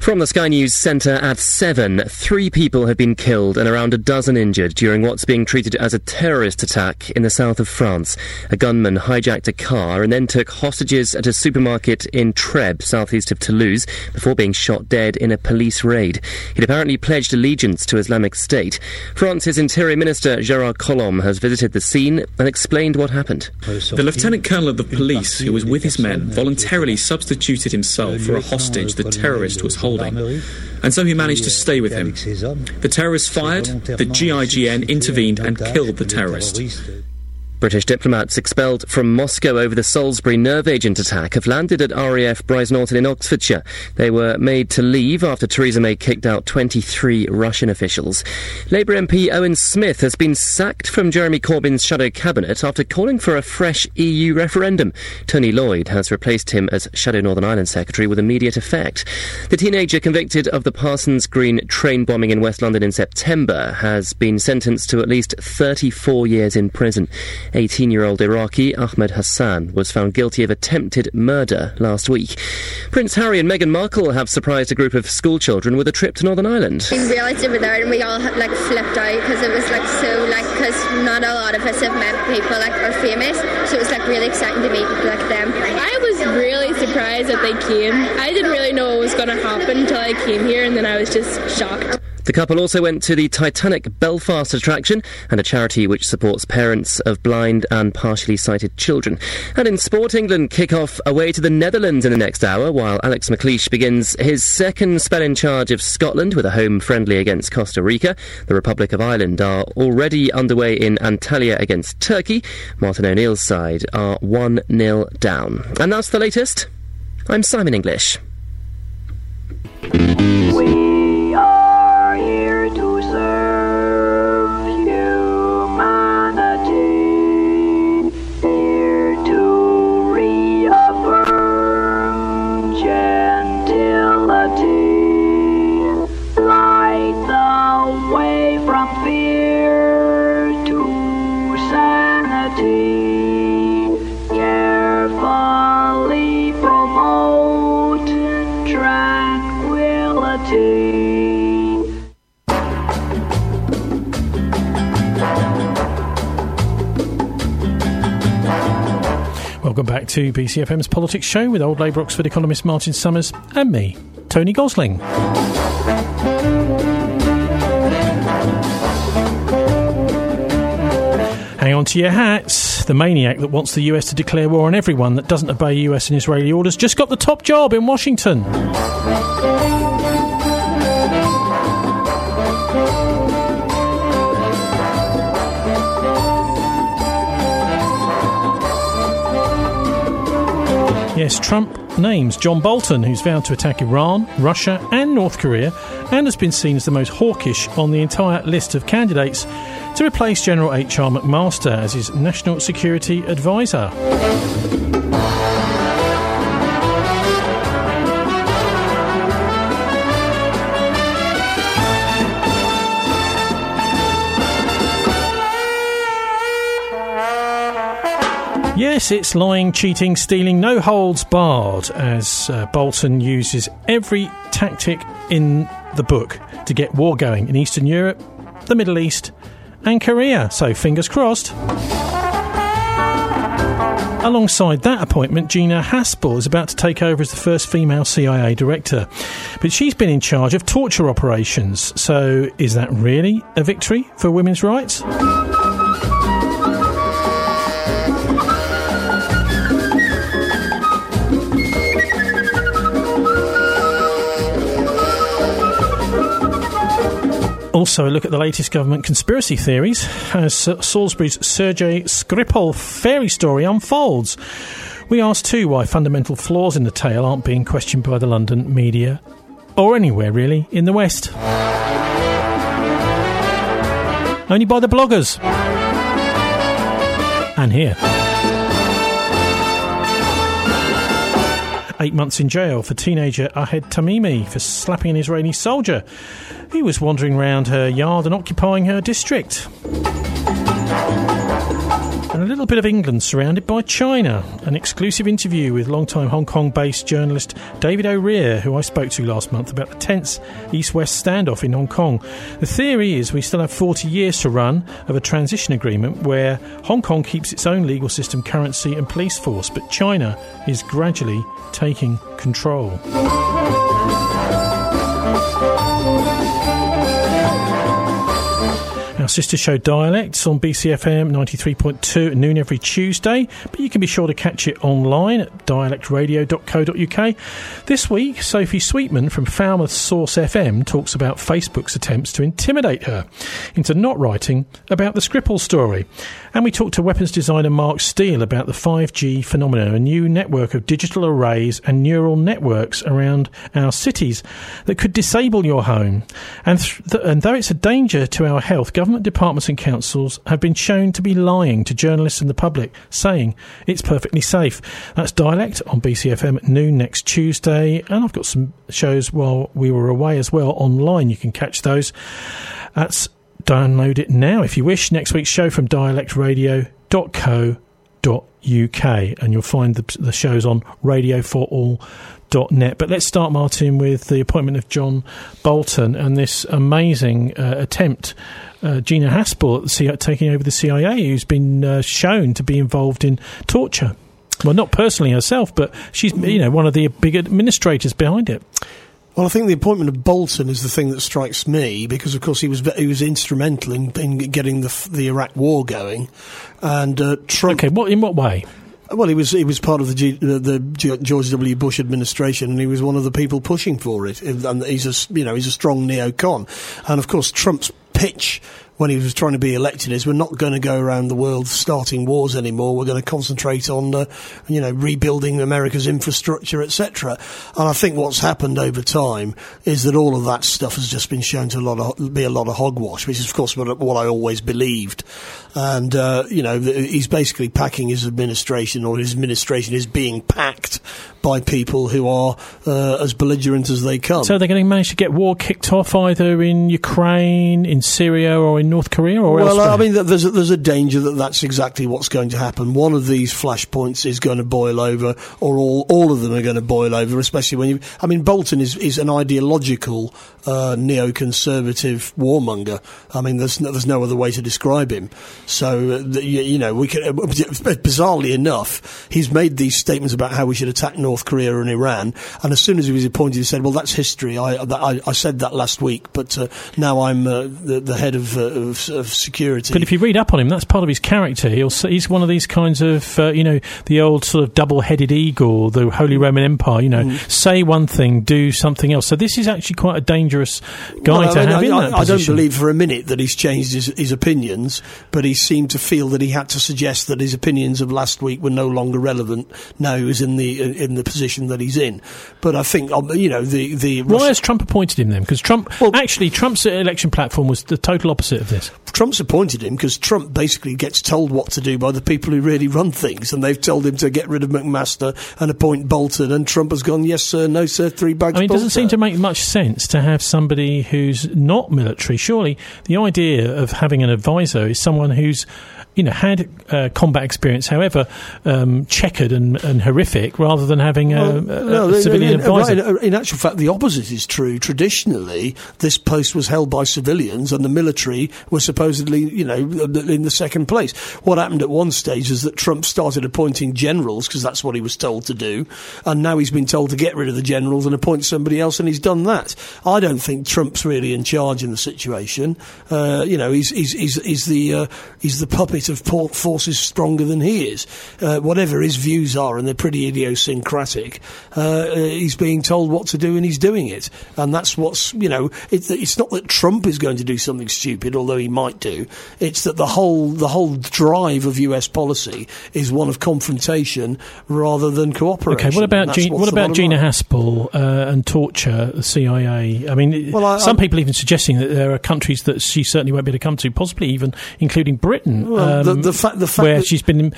From the Sky News Centre at 7, 3 people have been killed and around a dozen injured during what's being treated as a terrorist attack in the south of France. A gunman hijacked a car and then took hostages at a supermarket in Trèbes, southeast of Toulouse, before being shot dead in a police raid. He'd apparently pledged allegiance to Islamic State. France's Interior Minister Gérard Collomb has visited the scene and explained what happened. The Lieutenant Colonel of the police, who was with his men, voluntarily substituted himself for a hostage the terrorist was holding. And so he managed to stay with him. The terrorists fired, the GIGN intervened and killed the terrorist. British diplomats expelled from Moscow over the Salisbury nerve agent attack have landed at RAF Brize Norton in Oxfordshire. They were made to leave after Theresa May kicked out 23 Russian officials. Labour MP Owen Smith has been sacked from Jeremy Corbyn's shadow cabinet after calling for a fresh EU referendum. Tony Lloyd has replaced him as shadow Northern Ireland secretary with immediate effect. The teenager convicted of the Parsons Green train bombing in West London in September has been sentenced to at least 34 years in prison. 18-year-old Iraqi Ahmed Hassan was found guilty of attempted murder last week. Prince Harry and Meghan Markle have surprised a group of school children with a trip to Northern Ireland. We realised they were there and we all flipped out because it was because not a lot of us have met people are famous, so it was really exciting to meet them. I was really surprised that they came. I didn't really know what was going to happen until I came here, and then I was just shocked. The couple also went to the Titanic Belfast attraction and a charity which supports parents of blind and partially sighted children. And in sport, England kick off away to the Netherlands in the next hour, while Alex McLeish begins his second spell in charge of Scotland with a home friendly against Costa Rica. The Republic of Ireland are already underway in Antalya against Turkey. Martin O'Neill's side are 1-0 down. And that's the latest. I'm Simon English. We are here to serve humanity, here to reaffirm gentility, light the way from fear to sanity, carefully promote tranquility. Welcome back to BCFM's Politics Show with old Labour Oxford economist Martin Summers and me, Tony Gosling. Hang on to your hats. The maniac that wants the US to declare war on everyone that doesn't obey US and Israeli orders just got the top job in Washington. Yes, Trump names John Bolton, who's vowed to attack Iran, Russia and North Korea, and has been seen as the most hawkish on the entire list of candidates to replace General H.R. McMaster as his national security advisor. Yes, it's lying, cheating, stealing, no holds barred, as Bolton uses every tactic in the book to get war going in Eastern Europe, the Middle East and Korea, so fingers crossed. Alongside that appointment, Gina Haspel is about to take over as the first female CIA director. But she's been in charge of torture operations, so is that really a victory for women's rights? Also, a look at the latest government conspiracy theories as Salisbury's Sergei Skripal fairy story unfolds. We ask too why fundamental flaws in the tale aren't being questioned by the London media, or anywhere really, in the West. Only by the bloggers. And here. 8 months in jail for teenager Ahed Tamimi for slapping an Israeli soldier who was wandering around her yard and occupying her district. And a little bit of England surrounded by China. An exclusive interview with long-time Hong Kong-based journalist David O'Rear, who I spoke to last month about the tense East-West standoff in Hong Kong. The theory is we still have 40 years to run of a transition agreement where Hong Kong keeps its own legal system, currency and police force, but China is gradually taking control. Our sister show Dialects on BCFM 93.2 at noon every Tuesday, but you can be sure to catch it online at dialectradio.co.uk. This week, Sophie Sweetman from Falmouth Source FM talks about Facebook's attempts to intimidate her into not writing about the Skripal story. And we talk to weapons designer Mark Steele about the 5G phenomenon, a new network of digital arrays and neural networks around our cities that could disable your home. And though it's a danger to our health, government departments and councils have been shown to be lying to journalists and the public, saying it's perfectly safe. That's Dialect on BCFM at noon next Tuesday. And I've got some shows while we were away as well online. You can catch those. Download it now if you wish. Next week's show from dialectradio.co.uk, and you'll find the shows on radioforall.net. But let's start, Martin, with the appointment of John Bolton and this amazing attempt. Gina Haspel taking over the CIA, who's been shown to be involved in torture. Well, not personally herself, but she's one of the big administrators behind it. Well, I think the appointment of Bolton is the thing that strikes me, because, of course, he was instrumental in getting the Iraq War going, and Trump. Okay, in what way? Well, he was part of the George W. Bush administration, and he was one of the people pushing for it. And he's a strong neocon, and of course, Trump's pitch when he was trying to be elected is we're not going to go around the world starting wars anymore. We're going to concentrate on, rebuilding America's infrastructure, etc. And I think what's happened over time is that all of that stuff has just been shown to be a lot of hogwash, which is, of course, what I always believed. And, he's basically packing his administration, or his administration is being packed by people who are as belligerent as they come. So they're going to manage to get war kicked off either in Ukraine, in Syria, or in North Korea, or elsewhere? Well, I mean, there's a danger that that's exactly what's going to happen. One of these flashpoints is going to boil over, or all of them are going to boil over, especially when Bolton is an ideological neoconservative warmonger. I mean, there's no other way to describe him. So, we can, bizarrely enough, he's made these statements about how we should attack North Korea and Iran, and as soon as he was appointed, he said, well, that's history. I said that last week, but now I'm the head of security. But if you read up on him, that's part of his character. He's one of these kinds of, the old sort of double-headed eagle, the Holy Roman Empire, say one thing, do something else. So this is actually quite a dangerous guy to have in that position. I don't believe for a minute that he's changed his opinions, but he seemed to feel that he had to suggest that his opinions of last week were no longer relevant now he was in the position that he's in. But I think, Why has Trump appointed him then? Because Trump's election platform was the total opposite of this. Trump's appointed him because Trump basically gets told what to do by the people who really run things, and they've told him to get rid of McMaster and appoint Bolton, and Trump has gone, yes sir, no sir, 3 bags. It doesn't seem to make much sense to have somebody who's not military. Surely the idea of having an advisor is someone who's had combat experience, however checkered and horrific, rather than having a civilian advisor. In actual fact, the opposite is true. Traditionally, this post was held by civilians, and the military were supposedly, in the second place. What happened at one stage is that Trump started appointing generals, because that's what he was told to do, and now he's been told to get rid of the generals and appoint somebody else, and he's done that. I don't think Trump's really in charge in the situation. He's the puppet of forces stronger than he is. Whatever his views are, and they're pretty idiosyncratic, he's being told what to do and he's doing it. And that's what's, it's not that Trump is going to do something stupid, although he might do. It's that the whole drive of US policy is one of confrontation rather than cooperation. Okay, what about Gina Haspel and torture, the CIA? I mean, some people even suggesting that there are countries that she certainly won't be able to come to, possibly even including Britain. The fact where she's been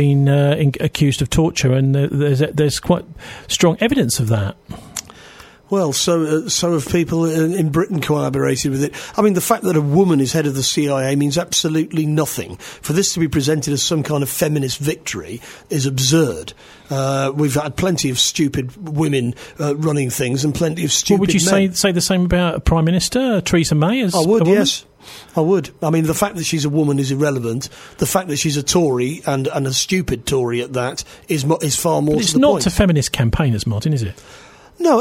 accused of torture, and there's quite strong evidence of that. Well, so have people in Britain collaborated with it. I mean, the fact that a woman is head of the CIA means absolutely nothing. For this to be presented as some kind of feminist victory is absurd. We've had plenty of stupid women running things and plenty of stupid men. Would you say the same about Prime Minister Theresa May? I would, yes. I would. I mean, the fact that she's a woman is irrelevant. The fact that she's a Tory and a stupid Tory at that is far more to the point. It's not to feminist campaigners, Martin, is it? No,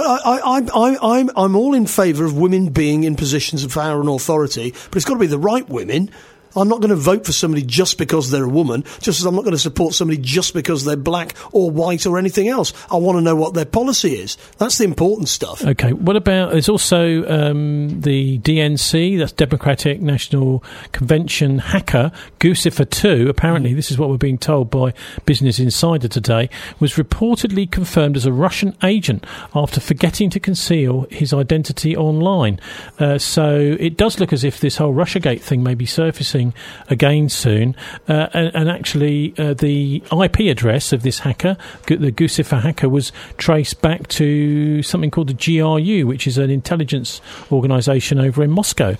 I'm all in favour of women being in positions of power and authority, but it's got to be the right women. I'm not going to vote for somebody just because they're a woman, just as I'm not going to support somebody just because they're black or white or anything else. I want to know what their policy is. That's the important stuff. OK, what about, there's also the DNC, that's Democratic National Convention hacker, Guccifer 2, apparently, this is what we're being told by Business Insider today, was reportedly confirmed as a Russian agent after forgetting to conceal his identity online. So it does look as if this whole Russiagate thing may be surfacing again soon, and actually the IP address of this hacker, the Guccifer hacker, was traced back to something called the GRU, which is an intelligence organisation over in Moscow.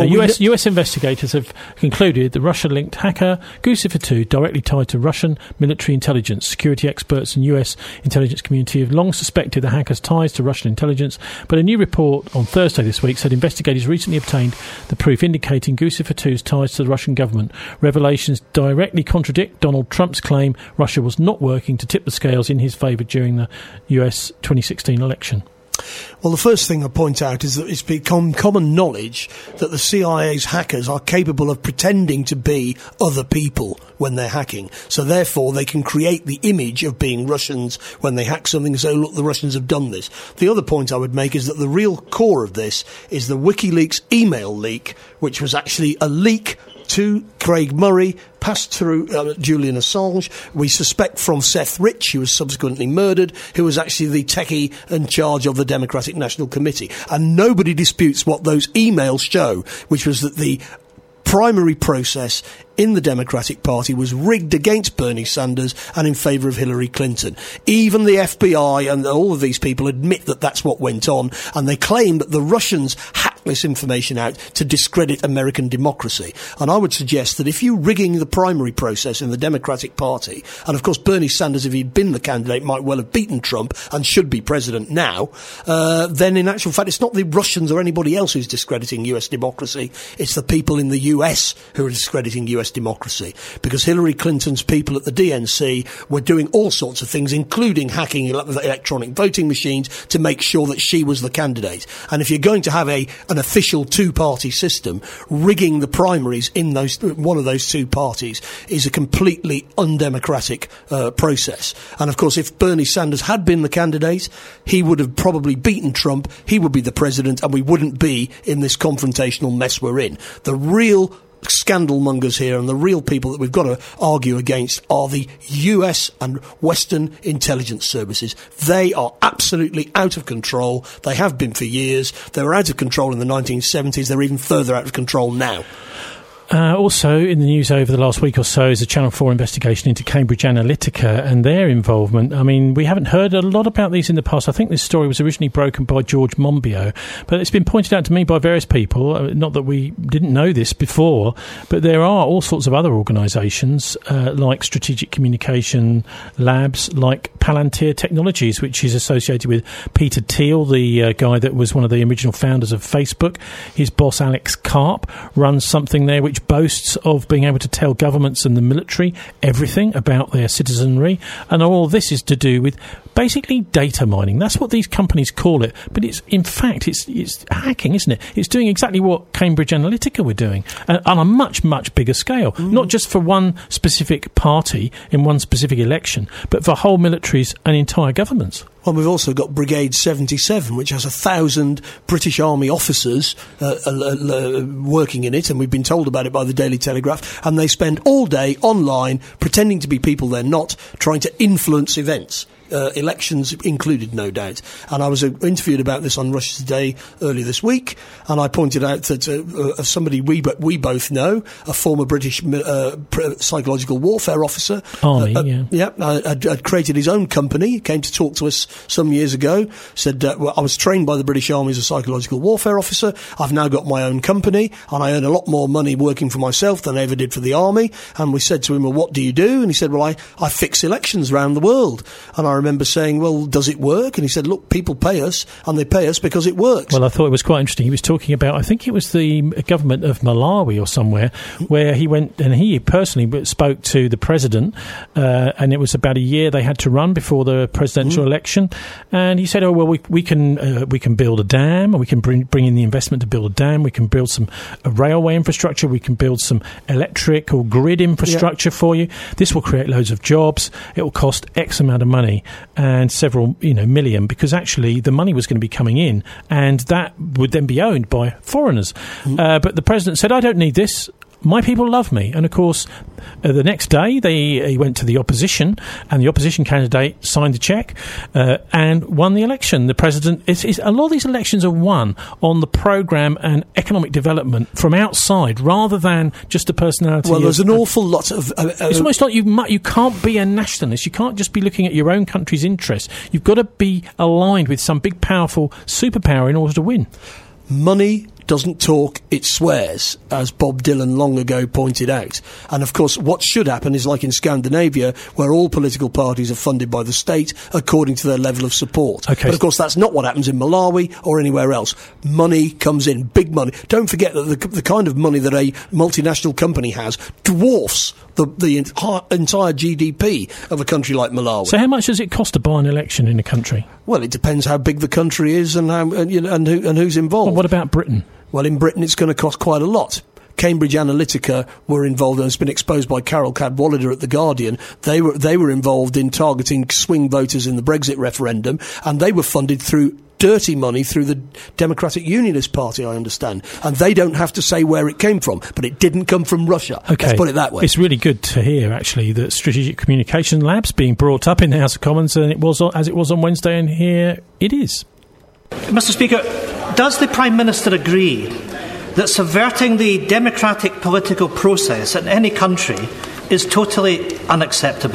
US investigators have concluded the Russia-linked hacker Guccifer 2 directly tied to Russian military intelligence. Security experts and US intelligence community have long suspected the hacker's ties to Russian intelligence, but a new report on Thursday this week said investigators recently obtained the proof indicating Guccifer 2's ties to the Russian government. Revelations directly contradict Donald Trump's claim Russia was not working to tip the scales in his favour during the US 2016 election. Well, the first thing I point out is that it's become common knowledge that the CIA's hackers are capable of pretending to be other people when they're hacking. So therefore, they can create the image of being Russians when they hack something and say, look, the Russians have done this. The other point I would make is that the real core of this is the WikiLeaks email leak, which was actually a leak to Craig Murray, passed through Julian Assange. We suspect from Seth Rich, who was subsequently murdered, who was actually the techie in charge of the Democratic National Committee. And nobody disputes what those emails show, which was that the primary process in the Democratic Party was rigged against Bernie Sanders and in favour of Hillary Clinton. Even the FBI and all of these people admit that that's what went on, and they claim that the Russians hacked this information out to discredit American democracy. And I would suggest that if you're rigging the primary process in the Democratic Party, and of course Bernie Sanders, if he'd been the candidate, might well have beaten Trump and should be president now, then in actual fact it's not the Russians or anybody else who's discrediting US democracy, it's the people in the US who are discrediting US democracy, because Hillary Clinton's people at the DNC were doing all sorts of things, including hacking electronic voting machines to make sure that she was the candidate. And if you're going to have an official two-party system, rigging the primaries in one of those two parties is a completely undemocratic process. And of course, if Bernie Sanders had been the candidate, he would have probably beaten Trump, he would be the president, and we wouldn't be in this confrontational mess we're in. The real scandal mongers here and the real people that we've got to argue against are the US and Western intelligence services. They are absolutely out of control. They have been for years. They were out of control in the 1970s. They're even further out of control now. Also, in the news over the last week or so is a Channel 4 investigation into Cambridge Analytica and their involvement. I mean, we haven't heard a lot about these in the past. I think this story was originally broken by George Monbiot, but it's been pointed out to me by various people, not that we didn't know this before, but there are all sorts of other organisations like Strategic Communication Labs, like Palantir Technologies, which is associated with Peter Thiel, the guy that was one of the original founders of Facebook. His boss, Alex Karp, runs something there which boasts of being able to tell governments and the military everything about their citizenry, and all this is to do with basically data mining. That's what these companies call it, but it's in fact it's hacking, isn't it? It's doing exactly what Cambridge Analytica were doing on a much, much bigger scale, not just for one specific party in one specific election, but for whole militaries and entire governments. Well, we've also got Brigade 77, which has 1,000 British Army officers working in it, and we've been told about it by the Daily Telegraph, and they spend all day online pretending to be people they're not, trying to influence events. elections included, no doubt. And I was interviewed about this on Russia Today earlier this week, and I pointed out that somebody we both know, a former British psychological warfare officer, had created his own company, came to talk to us some years ago, said, I was trained by the British Army as a psychological warfare officer, I've now got my own company, and I earn a lot more money working for myself than I ever did for the Army. And we said to him, well, what do you do? And he said, well, I fix elections around the world. And I remember saying, well, does it work? And he said, look, people pay us, and they pay us because it works. Well, I thought it was quite interesting. He was talking about, I think it was the government of Malawi or somewhere, where he went and he personally spoke to the president, and it was about a year they had to run before the presidential election. And he said, oh, well, we can build a dam, and we can bring in the investment to build a dam, we can build some railway infrastructure, we can build some electric or grid infrastructure for you. This will create loads of jobs. It will cost X amount of money and several million, because actually the money was going to be coming in and that would then be owned by foreigners. But the president said, I don't need this. My people love me. And of course, the next day he went to the opposition, and the opposition candidate signed the cheque and won the election. The president, a lot of these elections are won on the programme and economic development from outside rather than just the personality. Well, there's an awful lot of... it's almost like you can't be a nationalist. You can't just be looking at your own country's interests. You've got to be aligned with some big, powerful superpower in order to win. Money doesn't talk, it swears, as Bob Dylan long ago pointed out. And of course, what should happen is like in Scandinavia, where all political parties are funded by the state according to their level of support. Okay. But of course, that's not what happens in Malawi or anywhere else. Money comes in, big money. Don't forget that the kind of money that a multinational company has dwarfs the entire GDP of a country like Malawi. So how much does it cost to buy an election in a country? Well, it depends how big the country is and who's involved. Well, what about Britain? Well, in Britain, it's going to cost quite a lot. Cambridge Analytica were involved, and it's been exposed by Carol Cadwallader at The Guardian. They were involved in targeting swing voters in the Brexit referendum, and they were funded through dirty money through the Democratic Unionist Party, I understand. And they don't have to say where it came from, but it didn't come from Russia. Okay. Let's put it that way. It's really good to hear, actually, that Strategic Communication Lab's being brought up in the House of Commons, and as it was on Wednesday, and here it is. Mr. Speaker, does the Prime Minister agree that subverting the democratic political process in any country is totally unacceptable?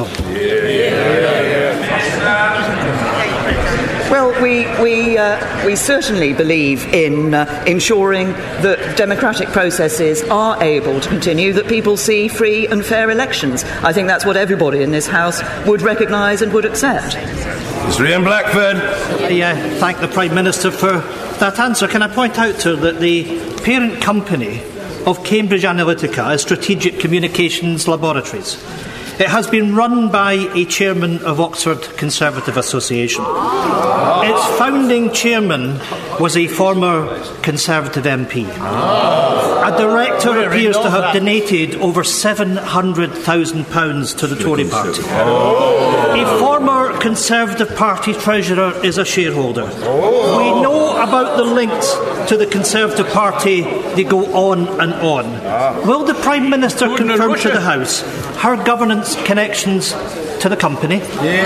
Well, we certainly believe in ensuring that democratic processes are able to continue, that people see free and fair elections. I think that's what everybody in this House would recognise and would accept. Mr. Ian Blackford. I thank the Prime Minister for that answer. Can I point out to her that the parent company of Cambridge Analytica is Strategic Communications Laboratories. It has been run by a chairman of Oxford Conservative Association. Its founding chairman was a former Conservative MP. A director appears to have donated over £700,000 to the Tory party. A former Conservative Party treasurer is a shareholder. We know about the links to the Conservative Party. They go on and on. Will the Prime Minister confirm to the House her governance connections to the company?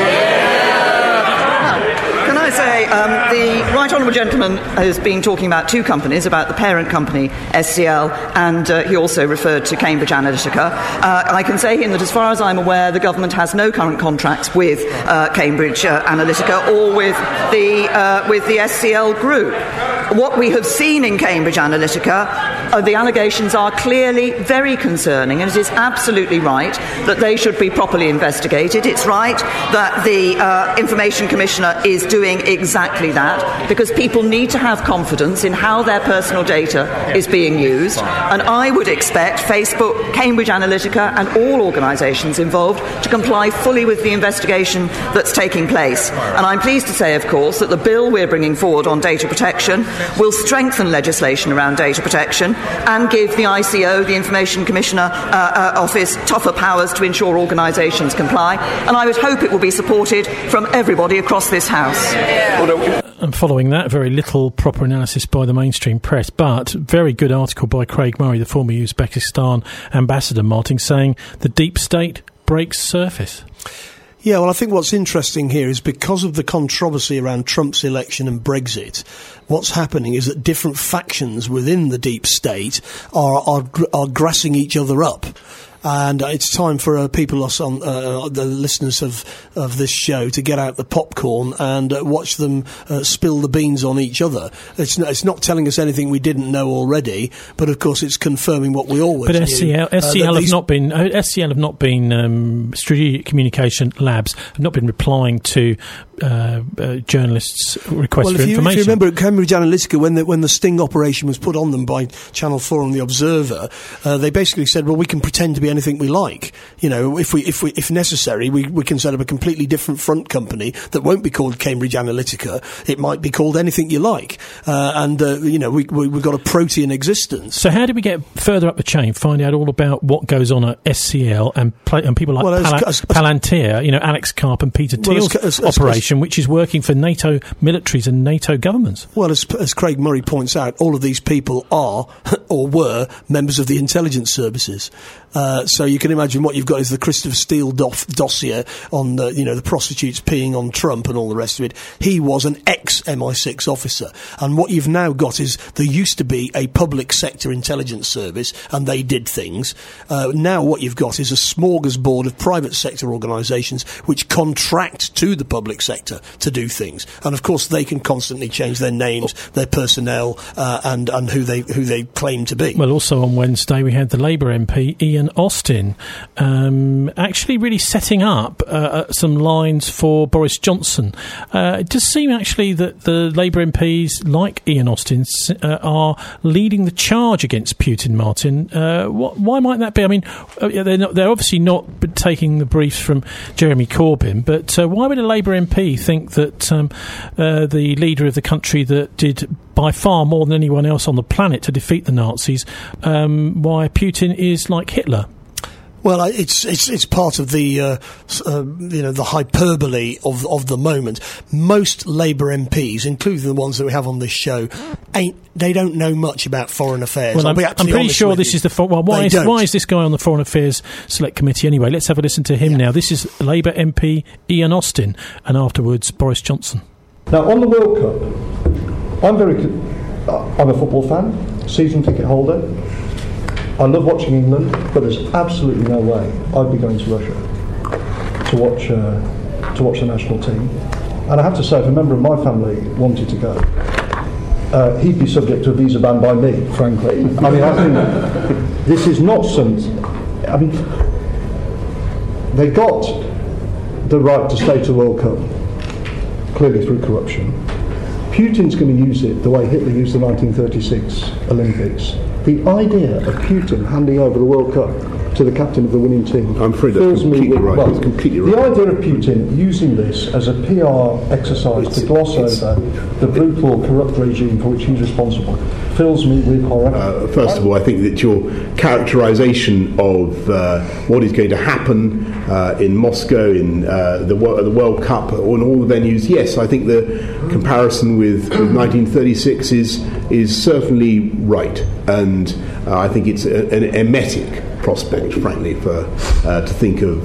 Can I say, the Right Honourable Gentleman has been talking about two companies, about the parent company, SCL, and he also referred to Cambridge Analytica. I can say him that as far as I'm aware, the government has no current contracts with Cambridge Analytica or with the SCL group. What we have seen in Cambridge Analytica, the allegations are clearly very concerning, and it is absolutely right that they should be properly investigated. It's right that the Information Commissioner is doing exactly that, because people need to have confidence in how their personal data is being used, and I would expect Facebook, Cambridge Analytica and all organisations involved to comply fully with the investigation that's taking place. And I'm pleased to say, of course, that the bill we're bringing forward on data protection will strengthen legislation around data protection and give the ICO, the Information Commissioner Office, tougher powers to ensure organisations comply. And I would hope it will be supported from everybody across this House. And following that, very little proper analysis by the mainstream press, but very good article by Craig Murray, the former Uzbekistan ambassador, Martin, saying the deep state breaks surface. Yeah, well, I think what's interesting here is because of the controversy around Trump's election and Brexit, what's happening is that different factions within the deep state are grassing each other up. And it's time for people, the listeners of this show, to get out the popcorn and watch them spill the beans on each other. It's not telling us anything we didn't know already, but of course it's confirming what we always knew. But SCL have not been strategic communication labs have not been replying to journalists' requests for information. If you remember at Cambridge Analytica, when the sting operation was put on them by Channel 4 and The Observer, they basically said, well, we can pretend to be anything we like. You know, if necessary, we can set up a completely different front company that won't be called Cambridge Analytica. It might be called anything you like. We've got a protean existence. So how do we get further up the chain, find out all about what goes on at SCL and people like Palantir, Alex Karp and Peter Thiel's operation, which is working for NATO militaries and NATO governments? Well, as Craig Murray points out, all of these people are or were members of the intelligence services. So you can imagine what you've got is the Christopher Steele dossier on the prostitutes peeing on Trump and all the rest of it. He was an ex-MI6 officer, and what you've now got is there used to be a public sector intelligence service, and they did things. Now what you've got is a smorgasbord of private sector organisations which contract to the public sector to do things, and of course they can constantly change their names, their personnel, and who they claim to be. Well, also on Wednesday we had the Labour MP Ian Austin actually really setting up some lines for Boris Johnson. It does seem actually that the Labour MPs, like Ian Austin, are leading the charge against Putin, Martin. Why might that be? I mean, they're obviously not taking the briefs from Jeremy Corbyn, but why would a Labour MP think that the leader of the country that did by far more than anyone else on the planet to defeat the Nazis, why Putin is like Hitler? Well, it's part of the the hyperbole of the moment. Most Labour MPs, including the ones that we have on this show, they don't know much about foreign affairs. Well, I'm pretty sure this is why is this guy on the Foreign Affairs Select Committee anyway? Let's have a listen to him now. This is Labour MP Ian Austin, and afterwards Boris Johnson. Now, on the World Cup, I'm a football fan, season ticket holder. I love watching England, but there's absolutely no way I'd be going to Russia to watch the national team. And I have to say, if a member of my family wanted to go, he'd be subject to a visa ban by me, frankly. I mean, I think this is not something. I mean, they got the right to stay to the World Cup, clearly through corruption. Putin's going to use it the way Hitler used the 1936 Olympics. The idea of Putin handing over the World Cup to the captain of the winning team, I'm afraid that's completely right. Well, it's completely right. The idea of Putin using this as a PR exercise to gloss over the brutal, corrupt regime for which he's responsible fills me with horror. First of all, I think that your characterisation of what is going to happen in Moscow, in the World Cup, on all the venues, yes, I think the comparison with 1936 is certainly right, and I think it's an emetic prospect, frankly, to think of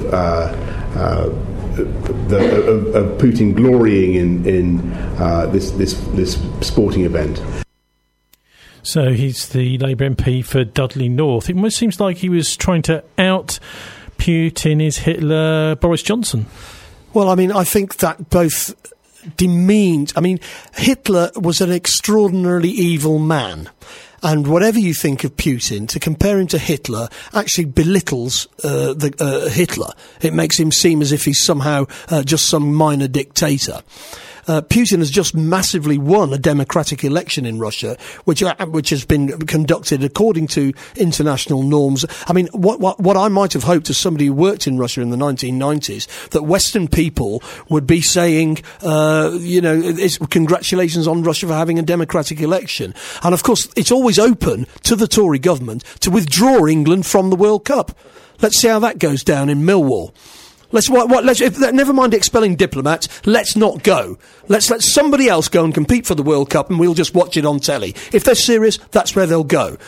Putin glorying in this sporting event. So he's the Labour MP for Dudley North. It almost seems like he was trying to out Putin is Hitler, Boris Johnson. Well, I mean, I think that both demeaned. I mean, Hitler was an extraordinarily evil man. And whatever you think of Putin, to compare him to Hitler actually belittles Hitler. It makes him seem as if he's somehow just some minor dictator. Putin has just massively won a democratic election in Russia, which has been conducted according to international norms. I mean, what I might have hoped as somebody who worked in Russia in the 1990s, that Western people would be saying, congratulations on Russia for having a democratic election. And of course, it's always open to the Tory government to withdraw England from the World Cup. Let's see how that goes down in Millwall. Never mind expelling diplomats, let's not go. Let's let somebody else go and compete for the World Cup and we'll just watch it on telly. If they're serious, that's where they'll go.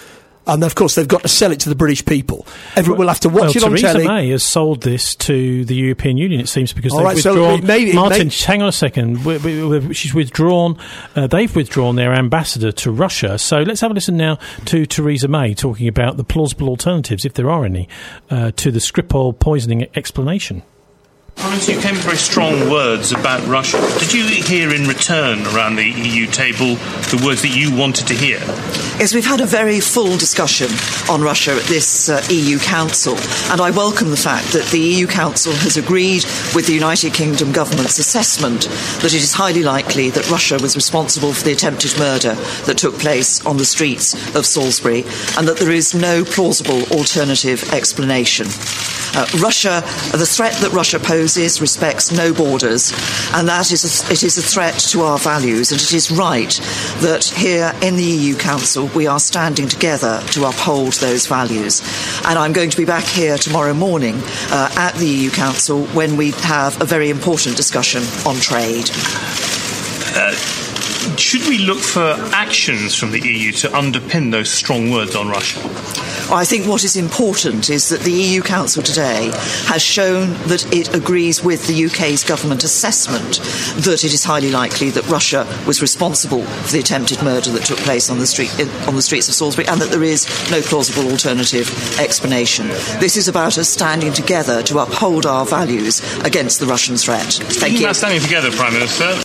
And of course, they've got to sell it to the British people. Everyone will have to watch it on Theresa telly. May has sold this to the European Union, it seems, because All they've right, withdrawn. so Martin, hang on a second. She's withdrawn. They've withdrawn their ambassador to Russia. So let's have a listen now to Theresa May talking about the plausible alternatives, if there are any, to the Skripal poisoning explanation. You came with very strong words about Russia. Did you hear in return around the EU table the words that you wanted to hear? Yes, we've had a very full discussion on Russia at this EU Council, and I welcome the fact that the EU Council has agreed with the United Kingdom government's assessment that it is highly likely that Russia was responsible for the attempted murder that took place on the streets of Salisbury, and that there is no plausible alternative explanation. The threat that Russia poses respects no borders, and it is a threat to our values, and it is right that here in the EU Council we are standing together to uphold those values. And I'm going to be back here tomorrow morning at the EU Council when we have a very important discussion on trade. Should we look for actions from the EU to underpin those strong words on Russia? I think what is important is that the EU Council today has shown that it agrees with the UK's government assessment that it is highly likely that Russia was responsible for the attempted murder that took place on the streets of Salisbury, and that there is no plausible alternative explanation. This is about us standing together to uphold our values against the Russian threat. Thank you. About standing together, Prime Minister.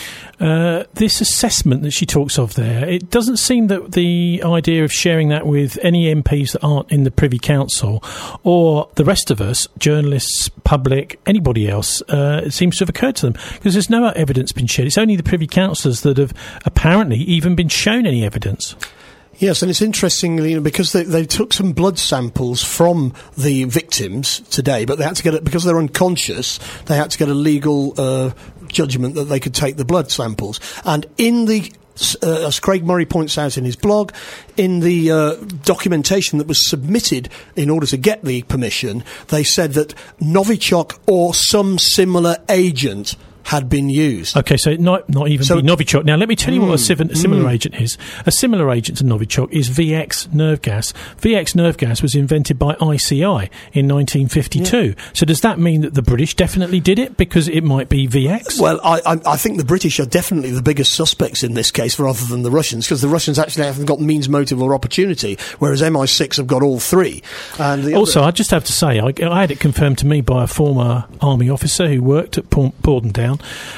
This assessment that she talks of there, it doesn't seem that the idea of sharing that with any MPs that aren't in the Privy Council or the rest of us, journalists, public, anybody else, it seems to have occurred to them, because there's no evidence been shared. It's only the Privy Councillors that have apparently even been shown any evidence. Yes, and it's interesting, because they took some blood samples from the victims today, but they had to get it because they're unconscious. They had to get a legal judgment that they could take the blood samples. And in the as Craig Murray points out in his blog, in the documentation that was submitted in order to get the permission, they said that Novichok or some similar agent had been used. Okay, so not even be Novichok. Now, let me tell you what a similar agent is. A similar agent to Novichok is VX nerve gas. VX nerve gas was invented by ICI in 1952. Yeah. So does that mean that the British definitely did it because it might be VX? Well, I think the British are definitely the biggest suspects in this case rather than the Russians, because the Russians actually haven't got means, motive or opportunity, whereas MI6 have got all three. And also, I just have to say, I had it confirmed to me by a former army officer who worked at Pordendown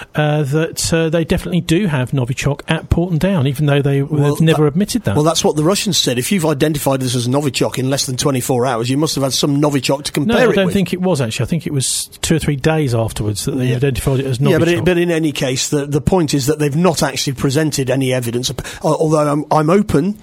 that they definitely do have Novichok at Portendown, even though they've never admitted that. Well, that's what the Russians said. If you've identified this as Novichok in less than 24 hours, you must have had some Novichok to compare it with. No, I don't think it was, actually. I think it was 2 or 3 days afterwards that they identified it as Novichok. Yeah, but in any case, the point is that they've not actually presented any evidence, although I'm open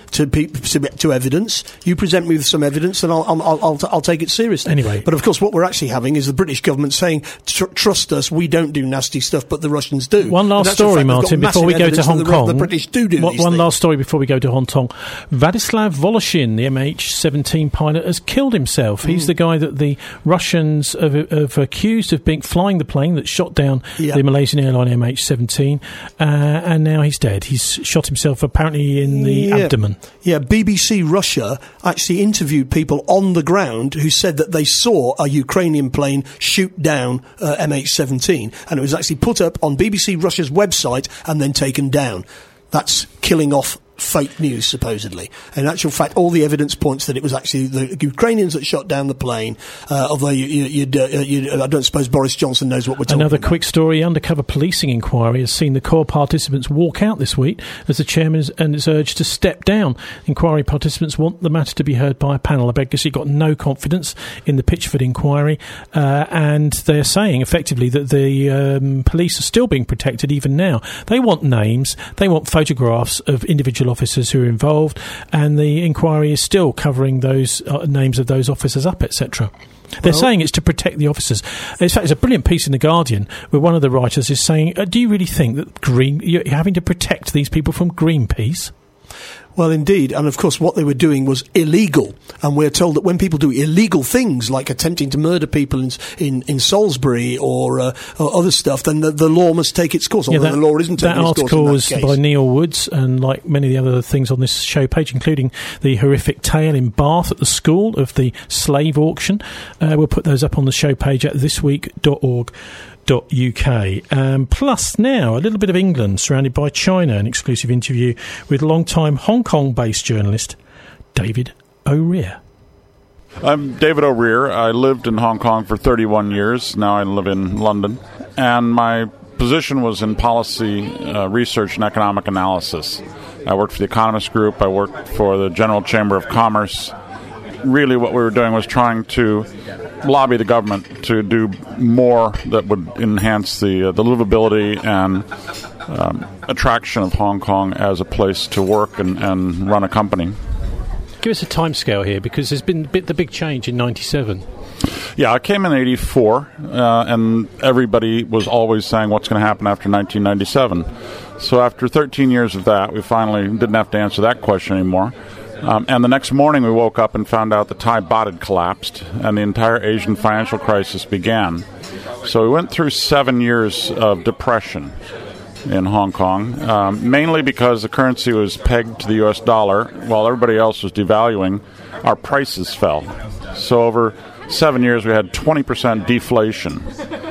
to evidence. You present me with some evidence and I'll take it seriously. Anyway. But of course, what we're actually having is the British government saying, trust us, we don't do nasty stuff, but the Russians do. One last story, Martin, before we go to Hong Kong. The British do these things. One last story before we go to Hong Kong. Vladislav Voloshin, the MH17 pilot, has killed himself. He's the guy that the Russians have accused of flying the plane that shot down the Malaysian airline MH17, and now he's dead. He's shot himself apparently in the abdomen. Yeah, BBC Russia actually interviewed people on the ground who said that they saw a Ukrainian plane shoot down MH17, and it was actually put up on BBC Russia's website and then taken down. That's killing off fake news, supposedly. In actual fact, all the evidence points that it was actually the Ukrainians that shot down the plane, although I don't suppose Boris Johnson knows what we're talking about. Another quick story, undercover policing inquiry has seen the core participants walk out this week as the chairman is urged to step down. Inquiry participants want the matter to be heard by a panel. I bet because he got no confidence in the Pitchford inquiry, and they're saying effectively that the police are still being protected even now. They want names, they want photographs of individual officers who are involved, and the inquiry is still covering those names of those officers up, etc. They're saying it's to protect the officers. In fact, it's a brilliant piece in The Guardian where one of the writers is saying, do you really think that you're having to protect these people from Greenpeace? Well, indeed. And, of course, what they were doing was illegal. And we're told that when people do illegal things, like attempting to murder people in Salisbury or other stuff, then the law must take its course, although the law isn't taking its course in that case. That article was by Neil Woods, and like many of the other things on this show page, including the horrific tale in Bath at the school of the slave auction. We'll put those up on the show page at thisweek.org.uk. Plus now, a little bit of England surrounded by China, an exclusive interview with long-time Hong Kong-based journalist David O'Rear. I'm David O'Rear. I lived in Hong Kong for 31 years. Now I live in London. And my position was in policy research and economic analysis. I worked for the Economist Group. I worked for the General Chamber of Commerce. Really what we were doing was trying to lobby the government to do more that would enhance the livability and attraction of Hong Kong as a place to work and run a company. Give us a timescale here, because there's been the big change in 97. Yeah, I came in 84, and everybody was always saying what's going to happen after 1997. So after 13 years of that, we finally didn't have to answer that question anymore. And the next morning we woke up and found out the Thai baht had collapsed and the entire Asian financial crisis began. So we went through 7 years of depression in Hong Kong, mainly because the currency was pegged to the U.S. dollar while everybody else was devaluing. Our prices fell. So over 7 years we had 20% deflation,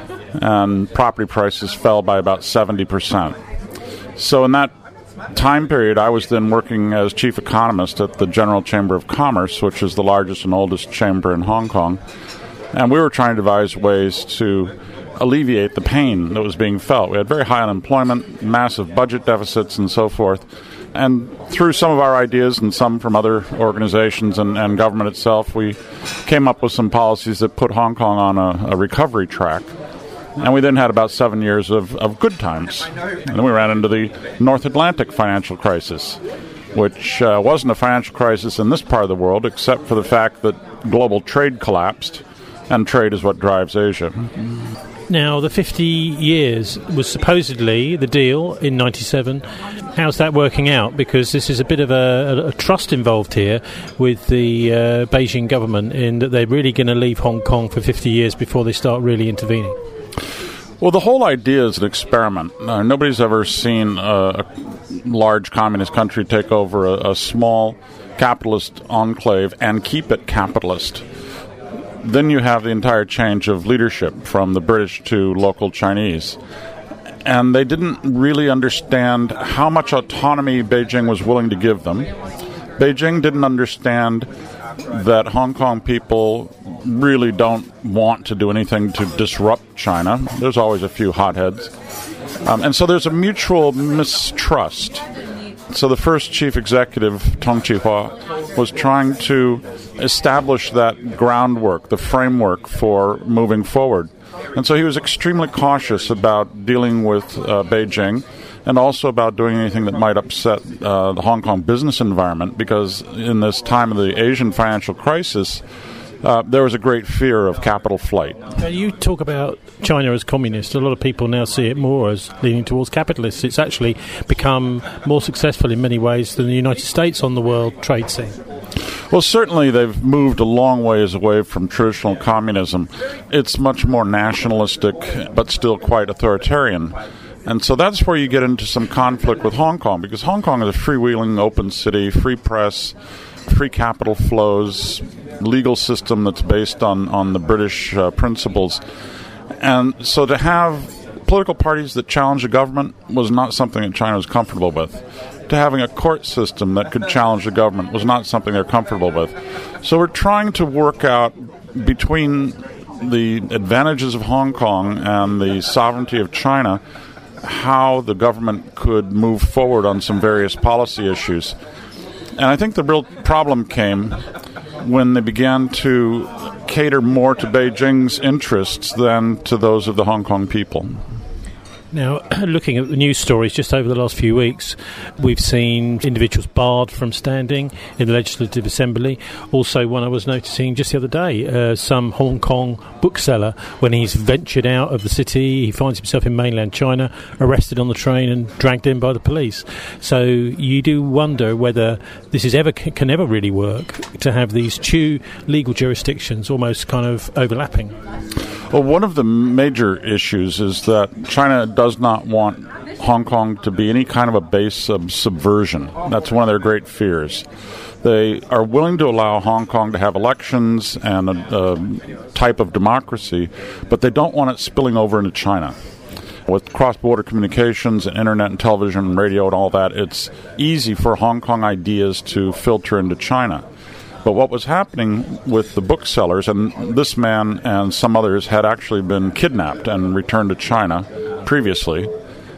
and property prices fell by about 70%. So in that time period, I was then working as chief economist at the General Chamber of Commerce, which is the largest and oldest chamber in Hong Kong. And we were trying to devise ways to alleviate the pain that was being felt. We had very high unemployment, massive budget deficits, and so forth. And through some of our ideas and some from other organizations and government itself, we came up with some policies that put Hong Kong on a recovery track. And we then had about 7 years of good times. And then we ran into the North Atlantic financial crisis, which wasn't a financial crisis in this part of the world, except for the fact that global trade collapsed, and trade is what drives Asia. Now, the 50 years was supposedly the deal in 97. How's that working out? Because this is a bit of a trust involved here with the Beijing government, in that they're really going to leave Hong Kong for 50 years before they start really intervening. Well, the whole idea is an experiment. Nobody's ever seen a large communist country take over a small capitalist enclave and keep it capitalist. Then you have the entire change of leadership from the British to local Chinese. And they didn't really understand how much autonomy Beijing was willing to give them. Beijing didn't understand that Hong Kong people really don't want to do anything to disrupt China. There's always a few hotheads. And so there's a mutual mistrust. So the first chief executive, Tong Chee-hwa, was trying to establish that groundwork, the framework for moving forward. And so he was extremely cautious about dealing with Beijing, and also about doing anything that might upset the Hong Kong business environment, because in this time of the Asian financial crisis, there was a great fear of capital flight. You talk about China as communist. A lot of people now see it more as leaning towards capitalists. It's actually become more successful in many ways than the United States on the world trade scene. Well, certainly they've moved a long ways away from traditional communism. It's much more nationalistic, but still quite authoritarian. And so that's where you get into some conflict with Hong Kong, because Hong Kong is a freewheeling, open city, free press, free capital flows, legal system that's based on the British principles. And so to have political parties that challenge the government was not something that China was comfortable with. To having a court system that could challenge the government was not something they're comfortable with. So we're trying to work out between the advantages of Hong Kong and the sovereignty of China how the government could move forward on some various policy issues. And I think the real problem came when they began to cater more to Beijing's interests than to those of the Hong Kong people. Now, looking at the news stories just over the last few weeks, we've seen individuals barred from standing in the Legislative Assembly. Also, one I was noticing just the other day, some Hong Kong bookseller, when he's ventured out of the city, he finds himself in mainland China, arrested on the train and dragged in by the police. So you do wonder whether this is can ever really work, to have these two legal jurisdictions almost kind of overlapping. Well, one of the major issues is that China does not want Hong Kong to be any kind of a base of subversion. That's one of their great fears. They are willing to allow Hong Kong to have elections and a type of democracy, but they don't want it spilling over into China. With cross-border communications and internet and television and radio and all that, it's easy for Hong Kong ideas to filter into China. But what was happening with the booksellers, and this man and some others had actually been kidnapped and returned to China previously,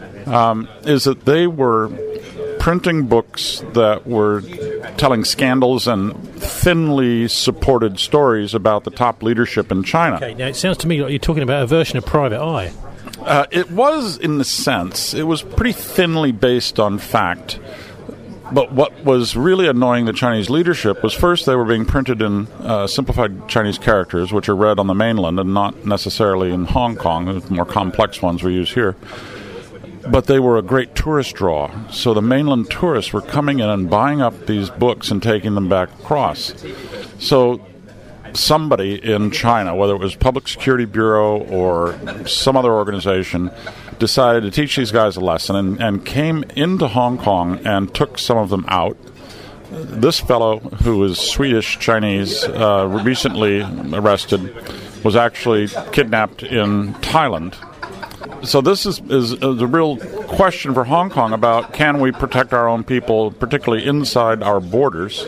is that they were printing books that were telling scandals and thinly supported stories about the top leadership in China. Okay, now it sounds to me like you're talking about a version of Private Eye. It was, in the sense, it was pretty thinly based on fact. But what was really annoying the Chinese leadership was, first, they were being printed in simplified Chinese characters, which are read on the mainland and not necessarily in Hong Kong. The more complex ones we use here. But they were a great tourist draw. So the mainland tourists were coming in and buying up these books and taking them back across. So somebody in China, whether it was Public Security Bureau or some other organization, decided to teach these guys a lesson and came into Hong Kong and took some of them out. This fellow, who was Swedish-Chinese, recently arrested, was actually kidnapped in Thailand. So this is a real question for Hong Kong about, can we protect our own people, particularly inside our borders?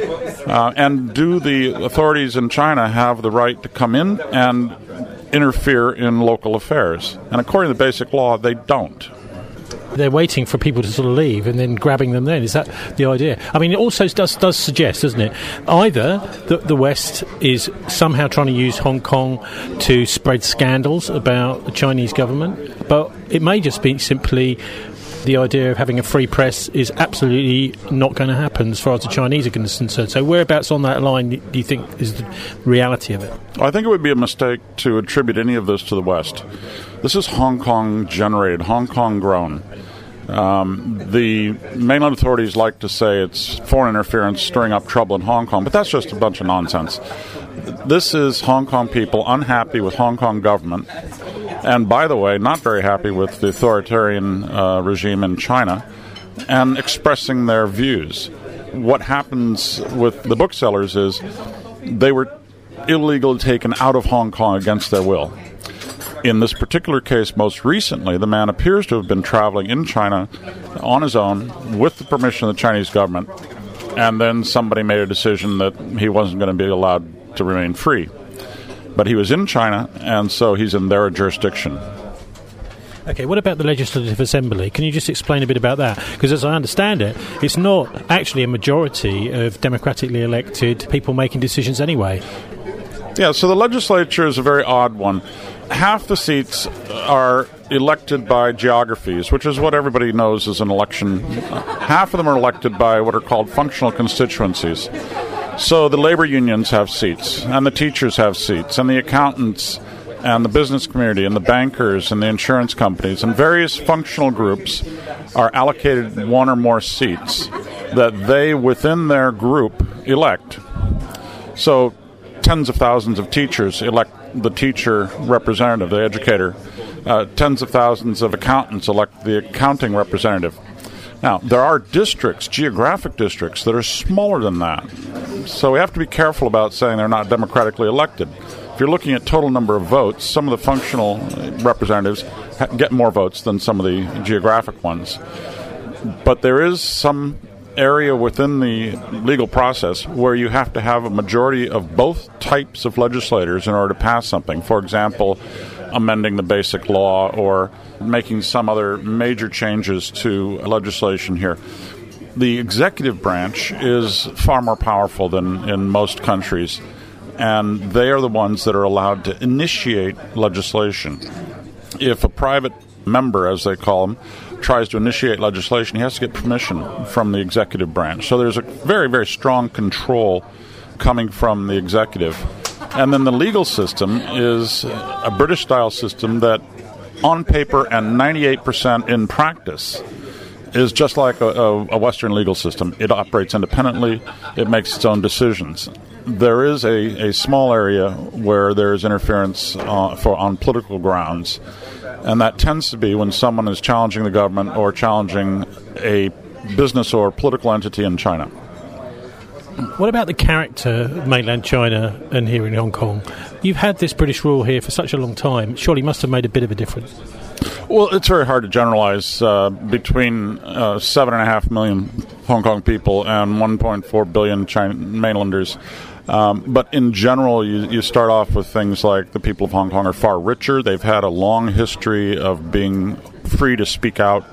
And do the authorities in China have the right to come in and interfere in local affairs? And according to the basic law, they don't. They're waiting for people to sort of leave and then grabbing them then. Is that the idea? I mean, it also does suggest, doesn't it, either the West is somehow trying to use Hong Kong to spread scandals about the Chinese government, but it may just be simply the idea of having a free press is absolutely not going to happen as far as the Chinese are concerned. So whereabouts on that line do you think is the reality of it? I think it would be a mistake to attribute any of this to the West. This is Hong Kong generated, Hong Kong grown. The mainland authorities like to say it's foreign interference stirring up trouble in Hong Kong, but that's just a bunch of nonsense. This is Hong Kong people unhappy with Hong Kong government, and by the way, not very happy with the authoritarian regime in China, and expressing their views. What happens with the booksellers is they were illegally taken out of Hong Kong against their will. In this particular case, most recently, the man appears to have been traveling in China on his own with the permission of the Chinese government, and then somebody made a decision that he wasn't going to be allowed to remain free. But he was in China, and so he's in their jurisdiction. Okay, what about the Legislative Assembly? Can you just explain a bit about that? Because as I understand it, it's not actually a majority of democratically elected people making decisions anyway. Yeah, so the legislature is a very odd one. Half the seats are elected by geographies, which is what everybody knows is an election. Half of them are elected by what are called functional constituencies. So the labor unions have seats, and the teachers have seats, and the accountants, and the business community, and the bankers, and the insurance companies, and various functional groups are allocated one or more seats that they, within their group, elect. So tens of thousands of teachers elect the teacher representative, the educator. Tens of thousands of accountants elect the accounting representative. Now, there are districts, geographic districts, that are smaller than that. So we have to be careful about saying they're not democratically elected. If you're looking at total number of votes, some of the functional representatives get more votes than some of the geographic ones. But there is some area within the legal process where you have to have a majority of both types of legislators in order to pass something. For example, amending the basic law or making some other major changes to legislation here. The executive branch is far more powerful than in most countries, and they are the ones that are allowed to initiate legislation. If a private member, as they call him, tries to initiate legislation, he has to get permission from the executive branch. So there's a very, very strong control coming from the executive. And then the legal system is a British-style system that, on paper and 98% in practice, is just like a Western legal system. It operates independently. It makes its own decisions. There is a small area where there is interference on political grounds, and that tends to be when someone is challenging the government or challenging a business or political entity in China. What about the character of mainland China and here in Hong Kong? You've had this British rule here for such a long time. Surely must have made a bit of a difference. Well, it's very hard to generalize between 7.5 million Hong Kong people and 1.4 billion mainlanders. But in general, you start off with things like the people of Hong Kong are far richer. They've had a long history of being free to speak out,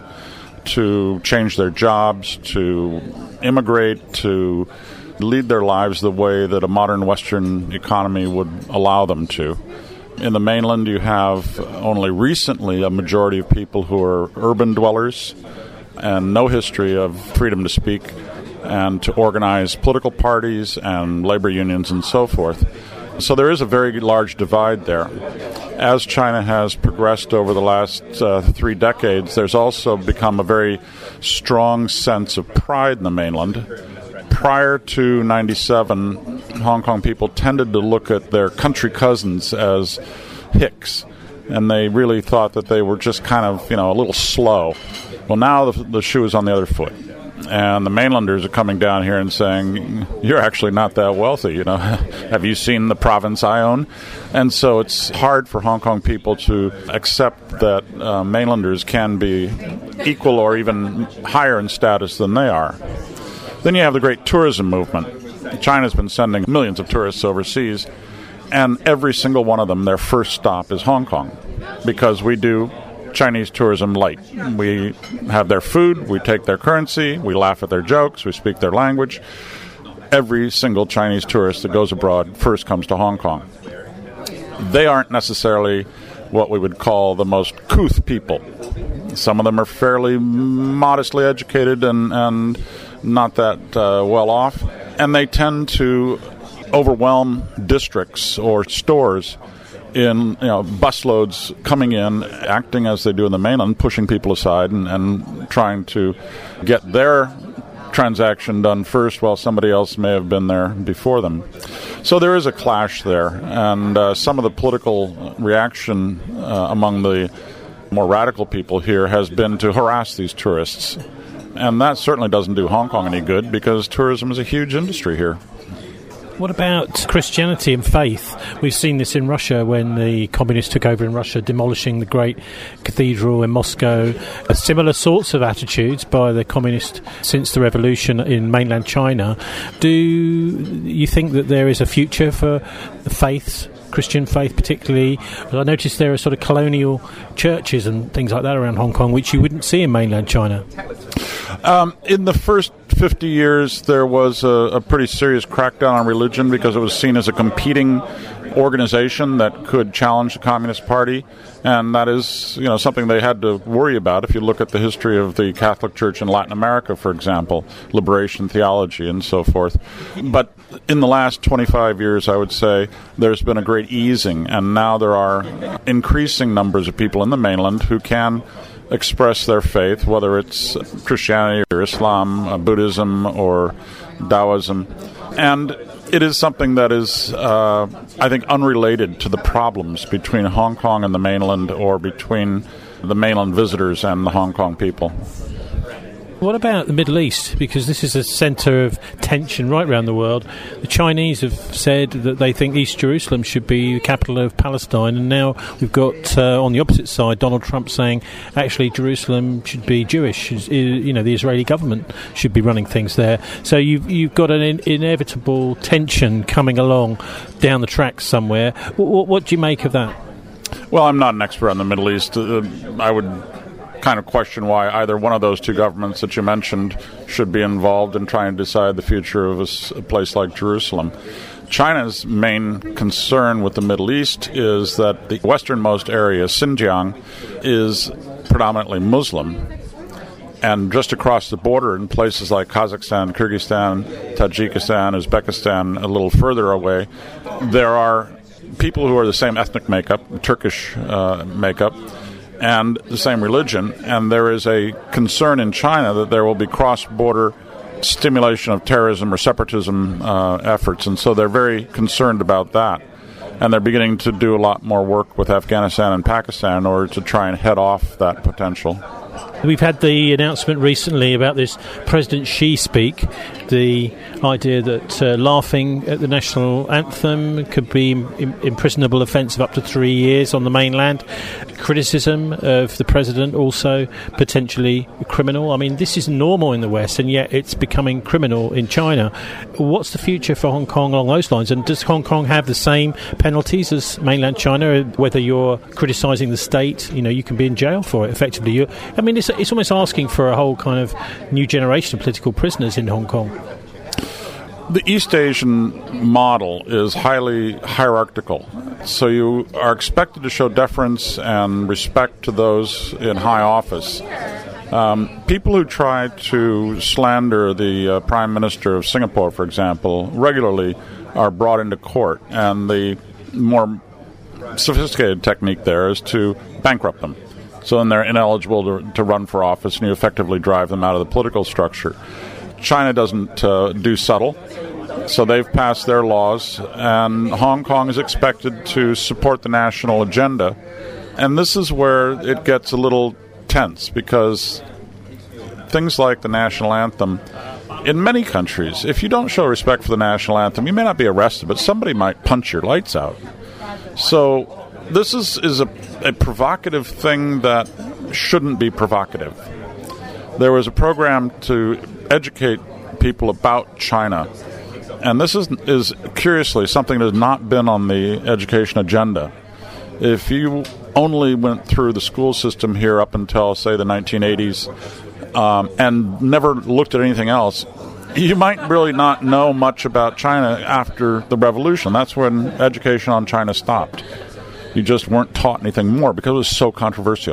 to change their jobs, to immigrate, to lead their lives the way that a modern Western economy would allow them to. In the mainland, you have only recently a majority of people who are urban dwellers and no history of freedom to speak and to organize political parties and labor unions and so forth. So there is a very large divide there. As China has progressed over the last 3 decades, there's also become a very strong sense of pride in the mainland. Prior to 97, Hong Kong people tended to look at their country cousins as hicks, and they really thought that they were just kind of, a little slow. Well, now the shoe is on the other foot, and the mainlanders are coming down here and saying, you're actually not that wealthy, Have you seen the province I own? And so it's hard for Hong Kong people to accept that mainlanders can be equal or even higher in status than they are. Then you have the great tourism movement. China's been sending millions of tourists overseas, and every single one of them, their first stop is Hong Kong, because we do Chinese tourism light. We have their food, we take their currency, we laugh at their jokes, we speak their language. Every single Chinese tourist that goes abroad first comes to Hong Kong. They aren't necessarily what we would call the most couth people. Some of them are fairly modestly educated and not that well off, and they tend to overwhelm districts or stores in busloads coming in, acting as they do in the mainland, pushing people aside and trying to get their transaction done first while somebody else may have been there before them. So there is a clash there, and some of the political reaction among the more radical people here has been to harass these tourists. And that certainly doesn't do Hong Kong any good, because tourism is a huge industry here. What about Christianity and faith? We've seen this in Russia when the communists took over in Russia, demolishing the great cathedral in Moscow. Similar sorts of attitudes by the communists since the revolution in mainland China. Do you think that there is a future for the faiths, Christian faith particularly? I noticed there are sort of colonial churches and things like that around Hong Kong, which you wouldn't see in mainland China. In the first 50 years, there was a pretty serious crackdown on religion because it was seen as a competing organization that could challenge the Communist Party, and that is something they had to worry about. If you look at the history of the Catholic Church in Latin America, for example, liberation theology and so forth. But in the last 25 years, I would say, there's been a great easing, and now there are increasing numbers of people in the mainland who can express their faith, whether it's Christianity or Islam, Buddhism or Taoism. And it is something that is, I think, unrelated to the problems between Hong Kong and the mainland, or between the mainland visitors and the Hong Kong people. What about the Middle East? Because this is a centre of tension right around the world. The Chinese have said that they think East Jerusalem should be the capital of Palestine, and now we've got, on the opposite side, Donald Trump saying actually Jerusalem should be Jewish. The Israeli government should be running things there. So you've got an inevitable tension coming along down the track somewhere. What do you make of that? Well, I'm not an expert on the Middle East. I would kind of question why either one of those two governments that you mentioned should be involved in trying to decide the future of a place like Jerusalem. China's main concern with the Middle East is that the westernmost area, Xinjiang, is predominantly Muslim. And just across the border in places like Kazakhstan, Kyrgyzstan, Tajikistan, Uzbekistan, a little further away, there are people who are the same ethnic makeup, Turkish makeup, and the same religion. And there is a concern in China that there will be cross-border stimulation of terrorism or separatism efforts. And so they're very concerned about that. And they're beginning to do a lot more work with Afghanistan and Pakistan in order to try and head off that potential. We've had the announcement recently about this President Xi speak, the idea that laughing at the national anthem could be imprisonable offence of up to 3 years on the mainland. Criticism of the president also potentially criminal. I mean, this is normal in the West, and yet it's becoming criminal in China. What's the future for Hong Kong along those lines? And does Hong Kong have the same penalties as mainland China? Whether you're criticising the state, you can be in jail for it, effectively. It's almost asking for a whole kind of new generation of political prisoners in Hong Kong. The East Asian model is highly hierarchical, so you are expected to show deference and respect to those in high office. People who try to slander the Prime Minister of Singapore, for example, regularly are brought into court, and the more sophisticated technique there is to bankrupt them. So then they're ineligible to run for office, and you effectively drive them out of the political structure. China doesn't do subtle, so they've passed their laws, and Hong Kong is expected to support the national agenda. And this is where it gets a little tense, because things like the national anthem, in many countries, if you don't show respect for the national anthem, you may not be arrested, but somebody might punch your lights out. So this is a provocative thing that shouldn't be provocative. There was a program to educate people about China, and this is curiously something that has not been on the education agenda. If you only went through the school system here up until, say, the 1980s and never looked at anything else, you might really not know much about China after the revolution. That's when education on China stopped. You just weren't taught anything more because it was so controversial.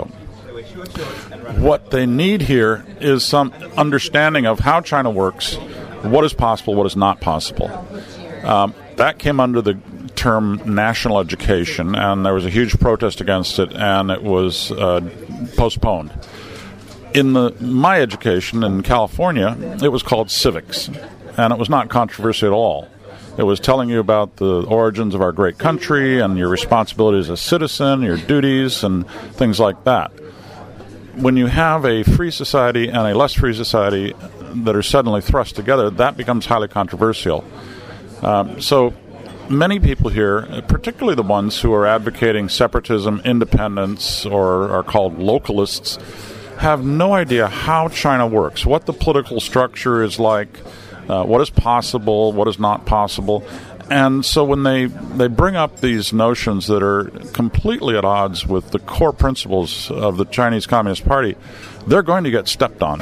What they need here is some understanding of how China works, what is possible, what is not possible. That came under the term national education, and there was a huge protest against it, and it was postponed. In my education in California, it was called civics, and it was not controversial at all. It was telling you about the origins of our great country and your responsibilities as a citizen, your duties, and things like that. When you have a free society and a less free society that are suddenly thrust together, that becomes highly controversial. So many people here, particularly the ones who are advocating separatism, independence, or are called localists, have no idea how China works, what the political structure is like, what is possible, what is not possible. And so when they bring up these notions that are completely at odds with the core principles of the Chinese Communist Party, they're going to get stepped on.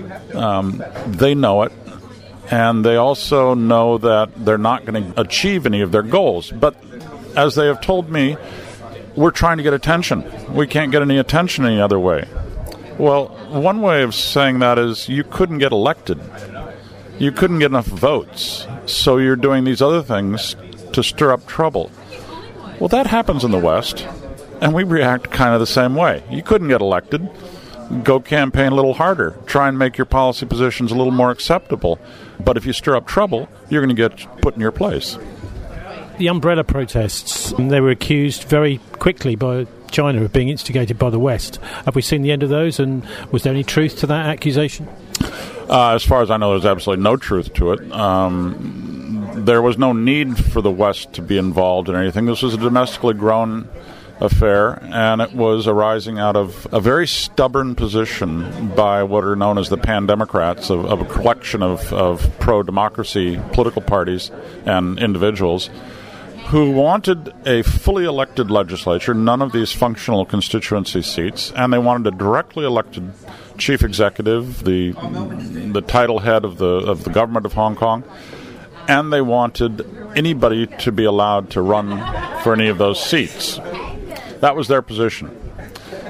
They know it, and they also know that they're not going to achieve any of their goals. But as they have told me, we're trying to get attention. We can't get any attention any other way. Well, one way of saying that is you couldn't get elected. You couldn't get enough votes, so you're doing these other things to stir up trouble. Well, that happens in the West, and we react kind of the same way. You couldn't get elected. Go campaign a little harder. Try and make your policy positions a little more acceptable. But if you stir up trouble, you're going to get put in your place. The umbrella protests, they were accused very quickly by China of being instigated by the West. Have we seen the end of those, and was there any truth to that accusation? As far as I know, there's absolutely no truth to it. There was no need for the West to be involved in anything. This was a domestically grown affair, and it was arising out of a very stubborn position by what are known as the pan-democrats, of a collection of pro-democracy political parties and individuals who wanted a fully elected legislature, none of these functional constituency seats, and they wanted a directly elected chief executive, the title head of the government of Hong Kong, and they wanted anybody to be allowed to run for any of those seats. That was their position.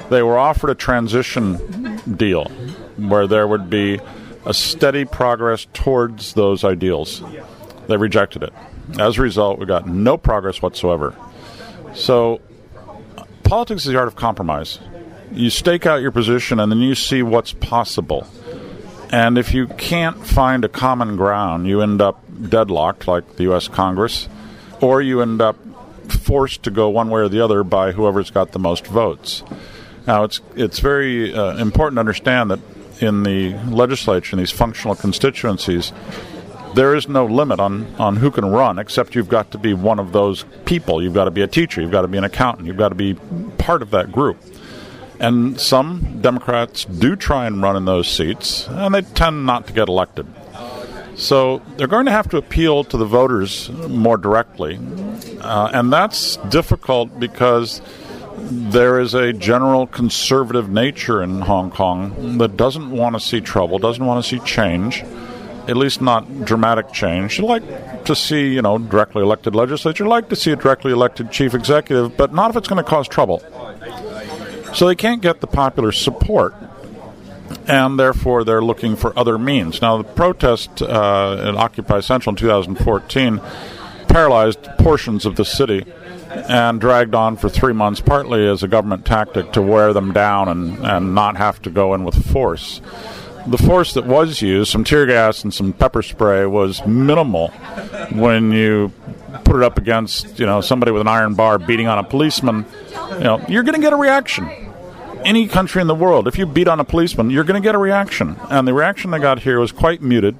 They were offered a transition deal where there would be a steady progress towards those ideals. They rejected it. As a result, we got no progress whatsoever. So, politics is the art of compromise. You stake out your position and then you see what's possible. And if you can't find a common ground, you end up deadlocked, like the U.S. Congress, or you end up forced to go one way or the other by whoever's got the most votes. Now, it's very important to understand that in the legislature, in these functional constituencies, there is no limit on who can run, except you've got to be one of those people. You've got to be a teacher. You've got to be an accountant. You've got to be part of that group. And some Democrats do try and run in those seats, and they tend not to get elected. So they're going to have to appeal to the voters more directly. And that's difficult because there is a general conservative nature in Hong Kong that doesn't want to see trouble, doesn't want to see change, at least not dramatic change. You like to see, directly elected legislature, you like to see a directly elected chief executive, but not if it's going to cause trouble. So they can't get the popular support, and therefore they're looking for other means. Now, the protest at Occupy Central in 2014 paralyzed portions of the city and dragged on for 3 months, partly as a government tactic to wear them down and not have to go in with force. The force that was used, some tear gas and some pepper spray, was minimal when you put it up against, somebody with an iron bar beating on a policeman. You're going to get a reaction. Any country in the world, if you beat on a policeman, you're going to get a reaction. And the reaction they got here was quite muted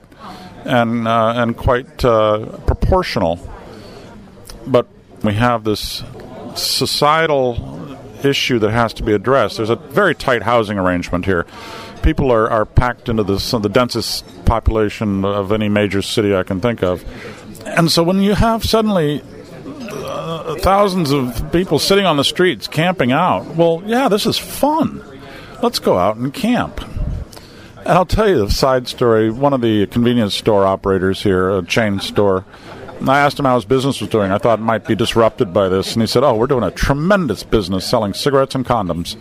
and quite proportional. But we have this societal issue that has to be addressed. There's a very tight housing arrangement here. People are packed into the densest population of any major city I can think of. And so when you have suddenly thousands of people sitting on the streets camping out, well, yeah, this is fun. Let's go out and camp. And I'll tell you the side story. One of the convenience store operators here, a chain store, I asked him how his business was doing. I thought it might be disrupted by this. And he said, we're doing a tremendous business selling cigarettes and condoms.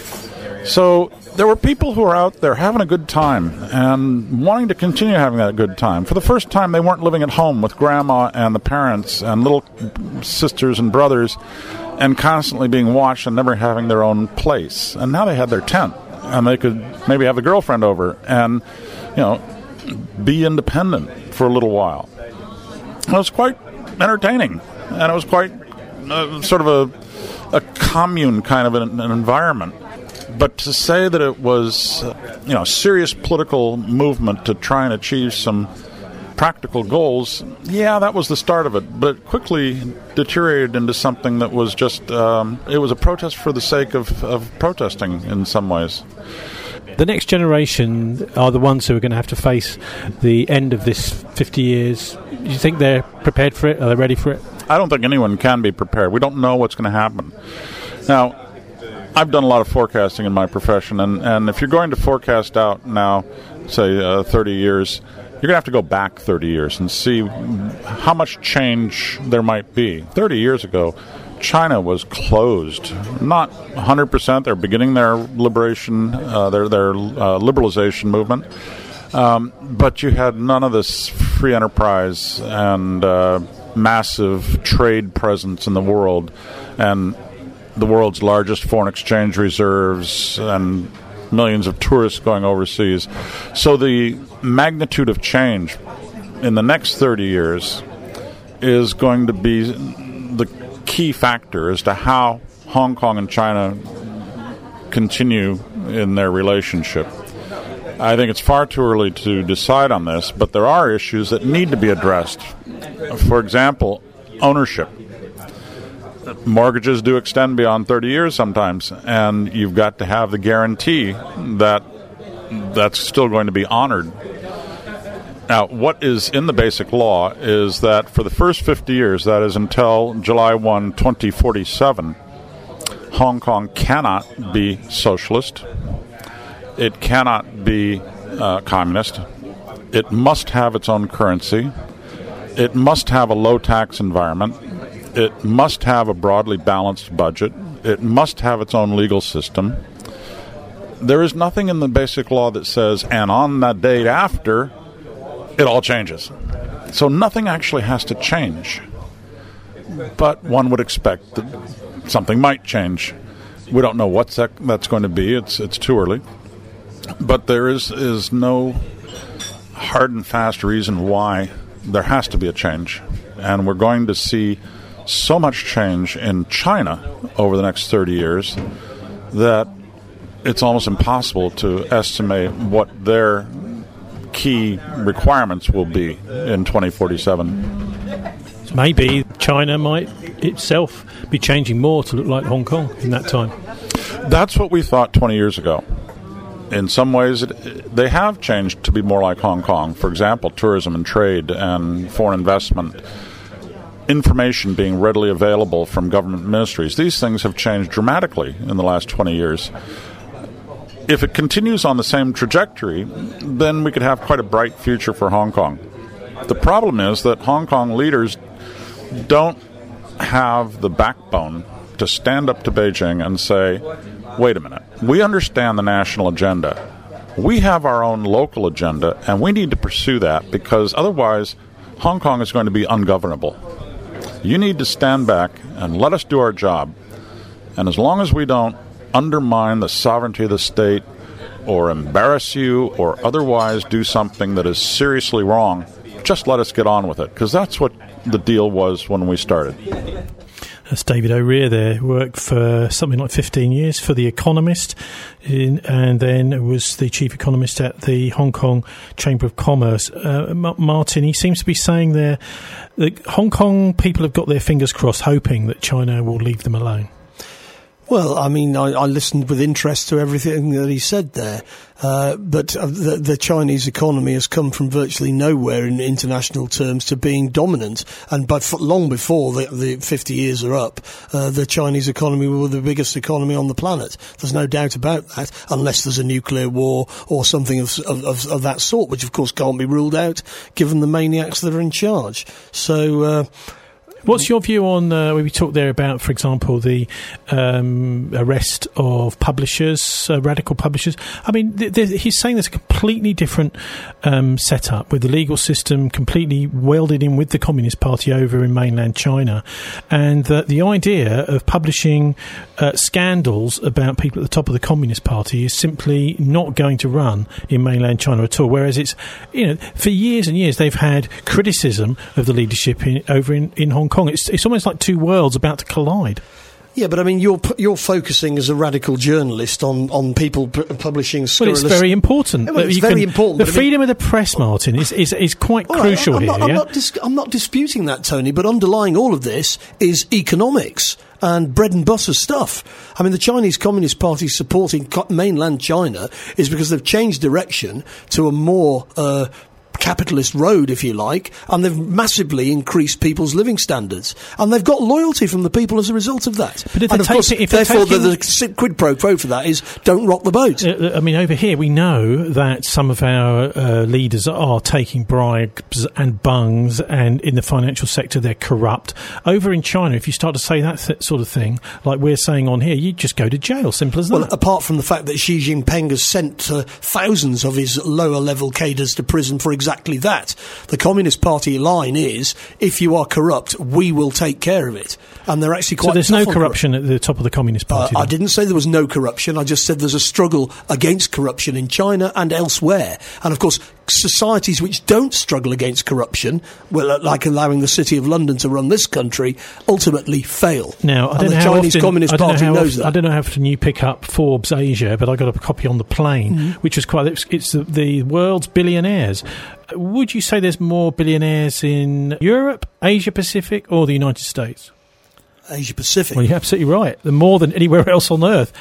So there were people who were out there having a good time and wanting to continue having that good time. For the first time, they weren't living at home with grandma and the parents and little sisters and brothers and constantly being watched and never having their own place. And now they had their tent, and they could maybe have a girlfriend over and, be independent for a little while. It was quite entertaining, and it was quite sort of a commune kind of an environment. But to say that it was, a serious political movement to try and achieve some practical goals, yeah, that was the start of it. But it quickly deteriorated into something that was just, it was a protest for the sake of protesting in some ways. The next generation are the ones who are going to have to face the end of this 50 years. Do you think they're prepared for it? Are they ready for it? I don't think anyone can be prepared. We don't know what's going to happen. Now, I've done a lot of forecasting in my profession, and if you're going to forecast out now, say 30 years, you're going to have to go back 30 years and see how much change there might be. 30 years ago, China was closed. Not 100%. They're beginning their liberation, their liberalization movement. But you had none of this free enterprise and massive trade presence in the world, and the world's largest foreign exchange reserves and millions of tourists going overseas. So the magnitude of change in the next 30 years is going to be the key factor as to how Hong Kong and China continue in their relationship. I think it's far too early to decide on this, but there are issues that need to be addressed. For example, ownership. Mortgages do extend beyond 30 years sometimes, and you've got to have the guarantee that that's still going to be honored. Now, what is in the basic law is that for the first 50 years, that is until July 1, 2047, Hong Kong cannot be socialist. It cannot be communist. It must have its own currency. It must have a low-tax environment. It must have a broadly balanced budget. It must have its own legal system. there is nothing in the basic law that says, and on that date after, it all changes. So nothing actually has to change. But one would expect that something might change. We don't know what that's going to be. It's too early. But there is no hard and fast reason why there has to be a change. And we're going to see so much change in China over the next 30 years that it's almost impossible to estimate what their key requirements will be in 2047. Maybe China might itself be changing more to look like Hong Kong in that time. That's what we thought 20 years ago. In some ways, they have changed to be more like Hong Kong. For example, tourism and trade and foreign investment, information being readily available from government ministries. These things have changed dramatically in the last 20 years. If it continues on the same trajectory, then we could have quite a bright future for Hong Kong. The problem is that Hong Kong leaders don't have the backbone to stand up to Beijing and say, wait a minute, we understand the national agenda. We have our own local agenda, and we need to pursue that because otherwise Hong Kong is going to be ungovernable. You need to stand back and let us do our job. And as long as we don't undermine the sovereignty of the state or embarrass you or otherwise do something that is seriously wrong, just let us get on with it, because that's what the deal was when we started. That's David O'Rear there, who worked for something like 15 years for The Economist, and then was the chief economist at the Hong Kong Chamber of Commerce. Martin, he seems to be saying there that Hong Kong people have got their fingers crossed, hoping that China will leave them alone. Well, I mean, I listened with interest to everything that he said there, but the Chinese economy has come from virtually nowhere in international terms to being dominant, and long before the 50 years are up, the Chinese economy were the biggest economy on the planet. There's no doubt about that, unless there's a nuclear war or something of that sort, which of course can't be ruled out given the maniacs that are in charge. So... What's your view on, we talked there about, for example, the arrest of publishers, radical publishers. I mean, he's saying there's a completely different setup with the legal system completely welded in with the Communist Party over in mainland China, and that the idea of publishing scandals about people at the top of the Communist Party is simply not going to run in mainland China at all, whereas it's, for years and years they've had criticism of the leadership over in Hong Kong. It's almost like two worlds about to collide. Yeah, but I mean, you're focusing as a radical journalist on people publishing scurrilous... Well, it's very important. Well, it's very important. The freedom of the press, Martin, is quite crucial here. I'm not disputing that, Tony, but underlying all of this is economics and bread and butter stuff. I mean, the Chinese Communist Party supporting mainland China is because they've changed direction to a more... capitalist road, if you like, and they've massively increased people's living standards, and they've got loyalty from the people as a result of that. But therefore, the quid pro quo for that is don't rock the boat. I mean, over here we know that some of our leaders are taking bribes and bungs, and in the financial sector they're corrupt. Over in China, if you start to say that sort of thing, like we're saying on here, you just go to jail. Simple as that. Well, apart from the fact that Xi Jinping has sent thousands of his lower level cadres to prison for exactly that. The Communist Party line is, if you are corrupt, we will take care of it. And they're actually quite... So there's no corruption at the top of the Communist Party? I didn't say there was no corruption. I just said there's a struggle against corruption in China and elsewhere. And of course, societies which don't struggle against corruption, well, like allowing the City of London to run this country, ultimatly fail. Now, I don't know how often, Communist Party knows that. I don't know how often you pick up Forbes Asia, but I got a copy on the plane, which was it's the world's billionaires. Would you say there's more billionaires in Europe, Asia Pacific, or the United States? Asia Pacific. Well, you're absolutely right. The more than anywhere else on Earth.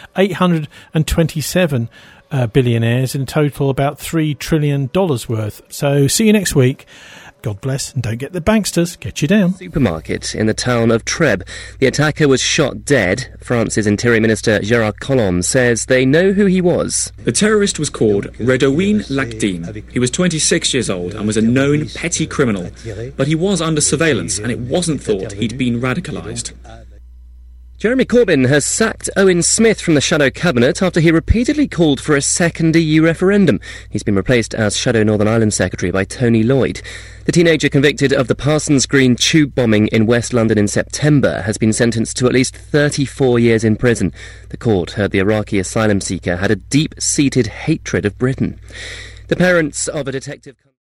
827 billionaires, in total about $3 trillion worth. So see you next week. God bless, and don't get the banksters. Get you down. Supermarket in the town of Trèbes. The attacker was shot dead. France's Interior Minister Gérard Collomb says they know who he was. The terrorist was called Redouane Lakdine. He was 26 years old and was a known petty criminal. But he was under surveillance, and it wasn't thought he'd been radicalised. Jeremy Corbyn has sacked Owen Smith from the Shadow Cabinet after he repeatedly called for a second EU referendum. He's been replaced as Shadow Northern Ireland Secretary by Tony Lloyd. The teenager convicted of the Parsons Green tube bombing in West London in September has been sentenced to at least 34 years in prison. The court heard the Iraqi asylum seeker had a deep-seated hatred of Britain. The parents of a detective...